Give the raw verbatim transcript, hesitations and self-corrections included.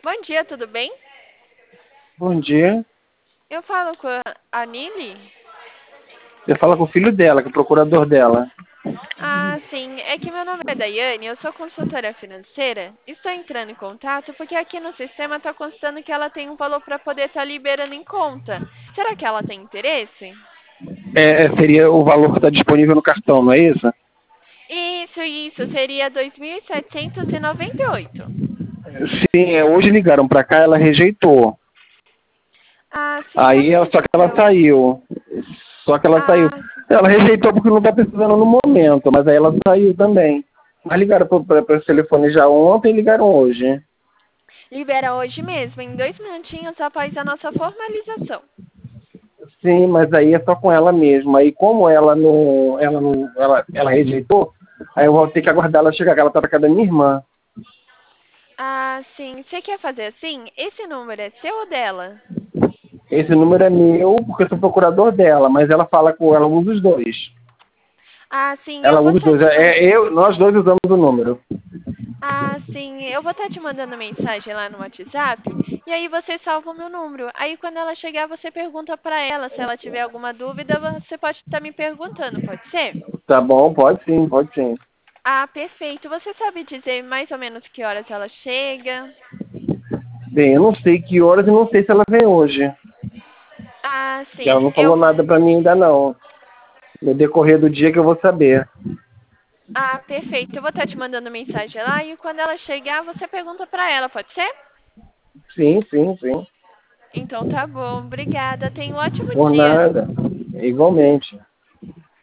Bom dia, tudo bem? Bom dia. Eu falo com a a Nili? Você fala com o filho dela, que é o procurador dela. Ah, sim. É que meu nome é Daiane, eu sou consultora financeira. Estou entrando em contato porque aqui no sistema está constando que ela tem um valor para poder estar liberando em conta. Será que ela tem interesse? É, é, seria o valor que está disponível no cartão, não é isso? Isso, isso. Seria dois mil setecentos e e noventa e oito. Sim, é, hoje ligaram para cá, ela rejeitou. Ah, sim. O que Aí, ela- só que ela aconteceu? saiu. Só que ela saiu. Ah, Ela rejeitou porque não está precisando no momento, mas aí ela saiu também. Mas ligaram para esse telefone já ontem e ligaram hoje. libera hoje mesmo, em dois minutinhos após a nossa formalização. Sim, mas aí é só com ela mesmo. Aí como ela não, ela não, ela, ela rejeitou, aí eu vou ter que aguardar ela chegar, que ela está na casa da minha irmã. Ah, sim. Você quer fazer assim? Esse número é seu ou dela? Esse número é meu, porque eu sou procurador dela, mas ela fala com ela usa os dois. Ah, sim, eu Ela vou usa os estar dois. te man... É, eu, nós dois usamos o número. Ah, sim, eu vou estar te mandando mensagem lá no WhatsApp e aí você salva o meu número. Aí quando ela chegar, você pergunta para ela. Se ela tiver alguma dúvida, você pode estar me perguntando, pode ser? Tá bom, pode sim, pode sim. Ah, perfeito. Você sabe dizer mais ou menos que horas ela chega? Bem, eu não sei que horas e não sei se ela vem hoje. Ah, Que ela sim, não falou eu. nada pra mim ainda não. No decorrer do dia que eu vou saber. Ah, perfeito. Eu vou estar te mandando mensagem lá e quando ela chegar, você pergunta para ela, pode ser? Sim, sim, sim. Então tá bom. Obrigada. Tenha um ótimo Por dia. nada. Igualmente.